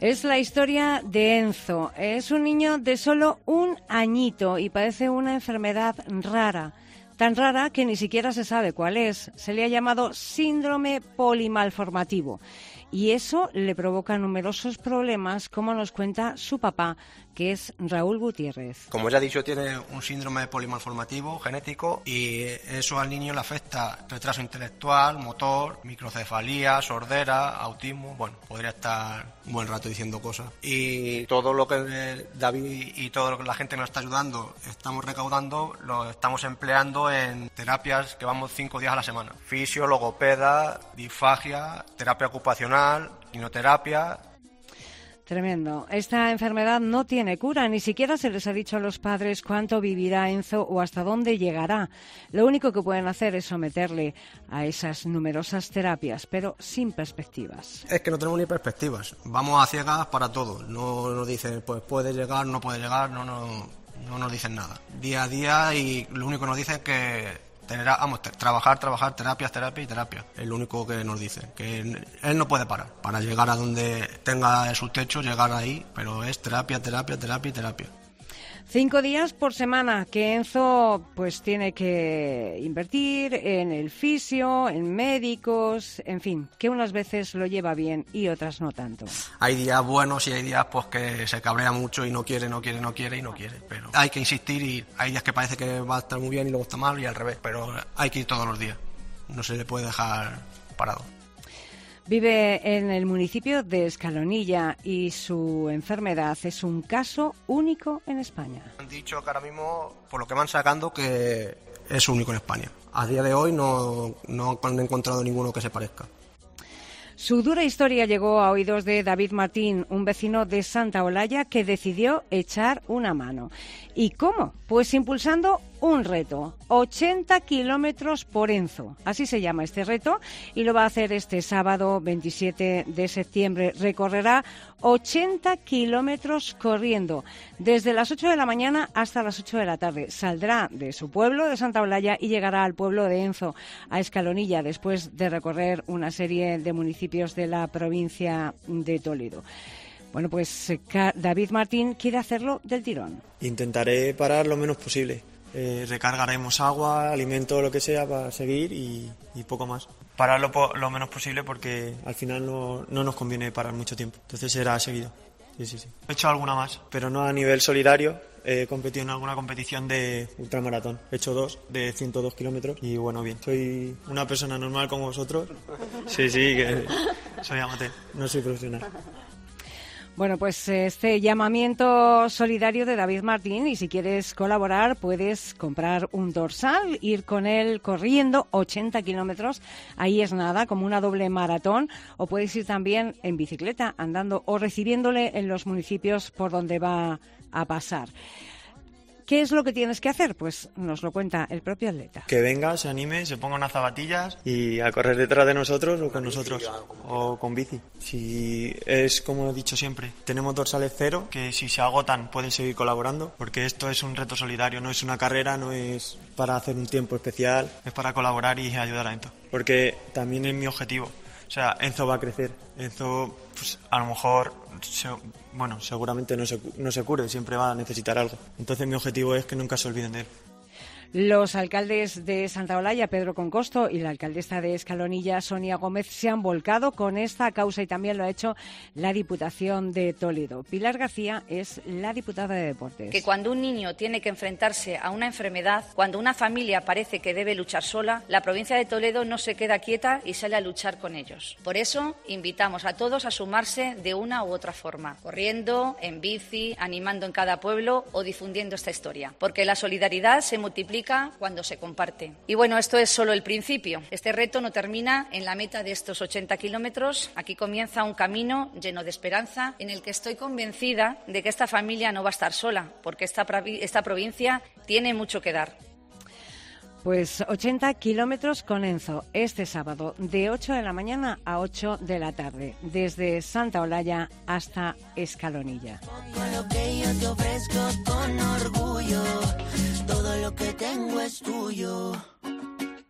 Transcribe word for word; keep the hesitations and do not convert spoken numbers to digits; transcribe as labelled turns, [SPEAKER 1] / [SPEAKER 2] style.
[SPEAKER 1] Es la historia de Enzo. Es un niño de solo un añito y padece una enfermedad rara. Tan rara que ni siquiera se sabe cuál es. Se le ha llamado síndrome polimalformativo. Y eso le provoca numerosos problemas, como nos cuenta su papá, que es Raúl Gutiérrez.
[SPEAKER 2] Como ya he dicho, tiene un síndrome polimalformativo genético y eso al niño le afecta retraso intelectual, motor, microcefalía, sordera, autismo. Bueno, podría estar un buen rato diciendo cosas. Y todo lo que David y toda lo que la gente nos está ayudando, estamos recaudando, lo estamos empleando en terapias que vamos cinco días a la semana. Fisio, logopeda, disfagia, terapia ocupacional, quimioterapia.
[SPEAKER 1] Tremendo. Esta enfermedad no tiene cura, ni siquiera se les ha dicho a los padres cuánto vivirá Enzo o hasta dónde llegará. Lo único que pueden hacer es someterle a esas numerosas terapias, pero sin perspectivas.
[SPEAKER 2] Es que no tenemos ni perspectivas. Vamos a ciegas para todo. No nos dicen, pues puede llegar, no puede llegar, no, no, no nos dicen nada. Día a día, y lo único que nos dicen es que tener, vamos, trabajar, trabajar, terapias, terapia y terapia. Es lo único que nos dicen, que él no puede parar. Para llegar a donde tenga su techo, llegar ahí, pero es terapia, terapia, terapia y terapia.
[SPEAKER 1] Cinco días por semana que Enzo pues tiene que invertir en el fisio, en médicos, en fin, que unas veces lo lleva bien y otras no tanto.
[SPEAKER 2] Hay días buenos y hay días pues que se cabrea mucho y no quiere, no quiere, no quiere y no quiere, pero hay que insistir, y hay días que parece que va a estar muy bien y luego está mal y al revés, pero hay que ir todos los días, no se le puede dejar parado.
[SPEAKER 1] Vive en el municipio de Escalonilla y su enfermedad es un caso único en España.
[SPEAKER 2] Han dicho que ahora mismo, por lo que van sacando, que es único en España. A día de hoy no, no han encontrado ninguno que se parezca.
[SPEAKER 1] Su dura historia llegó a oídos de David Martín, un vecino de Santa Olalla que decidió echar una mano. ¿Y cómo? Pues impulsando un reto, ochenta kilómetros por Enzo. Así se llama este reto y lo va a hacer este sábado veintisiete de septiembre. Recorrerá ochenta kilómetros corriendo desde las ocho de la mañana hasta las ocho de la tarde. Saldrá de su pueblo, de Santa Olalla, y llegará al pueblo de Enzo, a Escalonilla, después de recorrer una serie de municipios de la provincia de Toledo. Bueno, pues David Martín quiere hacerlo del tirón.
[SPEAKER 3] Intentaré parar lo menos posible. Eh, recargaremos agua, alimento, lo que sea para seguir y, y poco más. Parar lo, po- lo menos posible porque al final no, no nos conviene parar mucho tiempo. Entonces será seguido. Sí, sí, sí. He hecho alguna más, pero no a nivel solidario. He competido en alguna competición de ultramaratón. He hecho dos, de ciento dos kilómetros. Y bueno, bien. Soy una persona normal como vosotros. Sí, sí, que soy amateur. No soy profesional.
[SPEAKER 1] Bueno, pues este llamamiento solidario de David Martín, y si quieres colaborar puedes comprar un dorsal, ir con él corriendo ochenta kilómetros, ahí es nada, como una doble maratón, o puedes ir también en bicicleta, andando o recibiéndole en los municipios por donde va a pasar. ¿Qué es lo que tienes que hacer? Pues nos lo cuenta el propio atleta.
[SPEAKER 3] Que venga, se anime, se ponga unas zapatillas y a correr detrás de nosotros o con nosotros, o con bici. Si es como he dicho siempre, tenemos dorsales cero, que si se agotan pueden seguir colaborando, porque esto es un reto solidario, no es una carrera, no es para hacer un tiempo especial, es para colaborar y ayudar a Enzo, porque también es mi objetivo. O sea, Enzo va a crecer. Enzo, pues, a lo mejor, se, bueno, seguramente no se, no se cure, siempre va a necesitar algo. Entonces mi objetivo es que nunca se olviden de él.
[SPEAKER 1] Los alcaldes de Santa Olalla, Pedro Concosto, y la alcaldesa de Escalonilla, Sonia Gómez, se han volcado con esta causa y también lo ha hecho la Diputación de Toledo. Pilar García es la diputada de Deportes.
[SPEAKER 4] Que cuando un niño tiene que enfrentarse a una enfermedad, cuando una familia parece que debe luchar sola, la provincia de Toledo no se queda quieta y sale a luchar con ellos. Por eso invitamos a todos a sumarse de una u otra forma, corriendo, en bici, animando en cada pueblo o difundiendo esta historia, porque la solidaridad se multiplica cuando se comparte. Y bueno, esto es solo el principio. Este reto no termina en la meta de estos ochenta kilómetros. Aquí comienza un camino lleno de esperanza, en el que estoy convencida de que esta familia no va a estar sola, porque esta, esta provincia tiene mucho que dar.
[SPEAKER 1] Pues ochenta kilómetros con Enzo este sábado de ocho de la mañana a ocho de la tarde, desde Santa Olalla hasta Escalonilla.
[SPEAKER 5] Con lo que yo te ofrezco con orgullo, todo lo que tengo es tuyo.